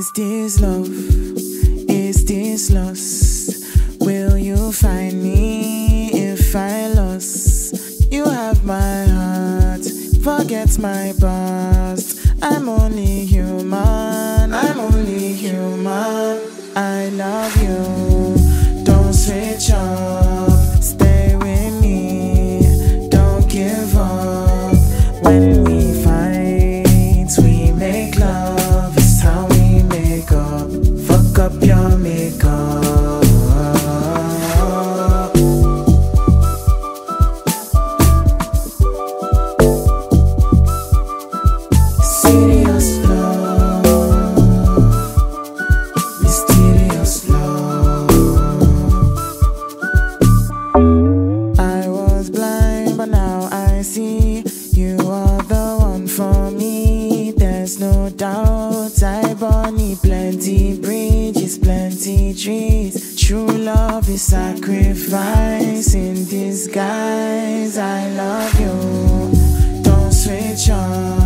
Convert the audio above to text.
Is this love? Is this lust? Will you find me if I lost? You have my heart, forget my past. I'm only human, I'm only human. I love you, don't switch up. Stay with me, don't give up. When we fight, we make love. It's how we make up. Fuck up your makeup. Serious love, mysterious love. I was blind, but now I see. You are the one for me, there's no doubt. I bunny plenty bridges, plenty trees. True love is sacrifice in disguise. I love you, don't switch on.